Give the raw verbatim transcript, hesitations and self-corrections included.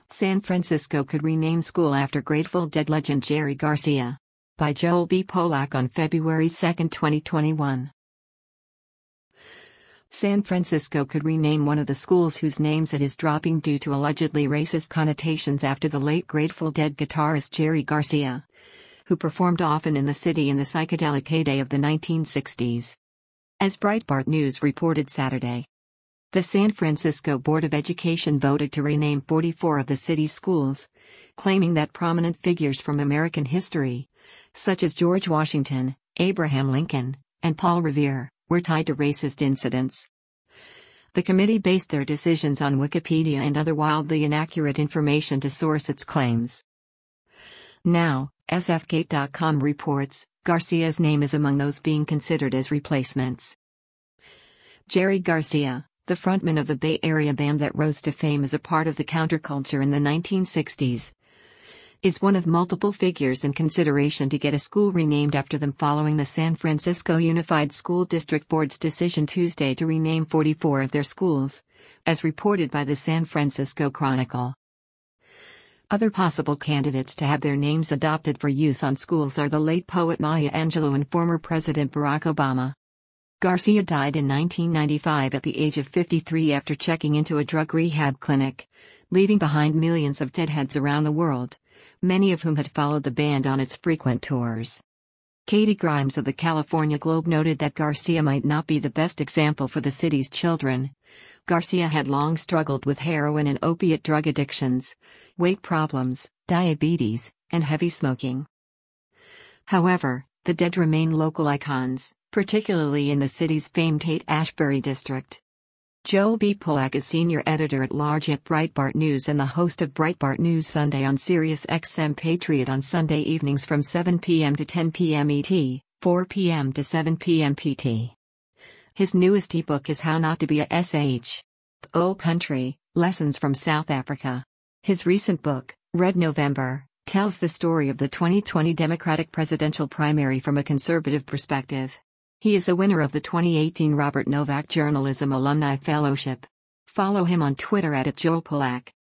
San Francisco could rename school after Grateful Dead legend Jerry Garcia. By Joel B. Polak on February second, twenty twenty-one. San Francisco could rename one of the schools whose names it is dropping due to allegedly racist connotations after the late Grateful Dead guitarist Jerry Garcia, who performed often in the city in the psychedelic heyday of the nineteen sixties. As Breitbart News reported Saturday, the San Francisco Board of Education voted to rename forty-four of the city's schools, claiming that prominent figures from American history, such as George Washington, Abraham Lincoln, and Paul Revere, were tied to racist incidents. The committee based their decisions on Wikipedia and other wildly inaccurate information to source its claims. Now, S F Gate dot com reports, Garcia's name is among those being considered as replacements. Jerry Garcia, the frontman of the Bay Area band that rose to fame as a part of the counterculture in the nineteen sixties, is one of multiple figures in consideration to get a school renamed after them following the San Francisco Unified School District Board's decision Tuesday to rename forty-four of their schools, as reported by the San Francisco Chronicle. Other possible candidates to have their names adopted for use on schools are the late poet Maya Angelou and former President Barack Obama. Garcia died in nineteen ninety-five at the age of fifty-three after checking into a drug rehab clinic, leaving behind millions of deadheads around the world, many of whom had followed the band on its frequent tours. Katie Grimes of the California Globe noted that Garcia might not be the best example for the city's children. Garcia had long struggled with heroin and opiate drug addictions, weight problems, diabetes, and heavy smoking. However, the Dead remain local icons, particularly in the city's famed Haight-Ashbury district. Joel B. Polak is senior editor-at-large at Breitbart News and the host of Breitbart News Sunday on Sirius X M Patriot on Sunday evenings from seven p m to ten p m E T, four p m to seven p m P T. His newest ebook is How Not to Be a S H. The Old Country, Lessons from South Africa. His recent book, Red November, tells the story of the twenty twenty Democratic presidential primary from a conservative perspective. He is a winner of the twenty eighteen Robert Novak Journalism Alumni Fellowship. Follow him on Twitter at Joel Polak.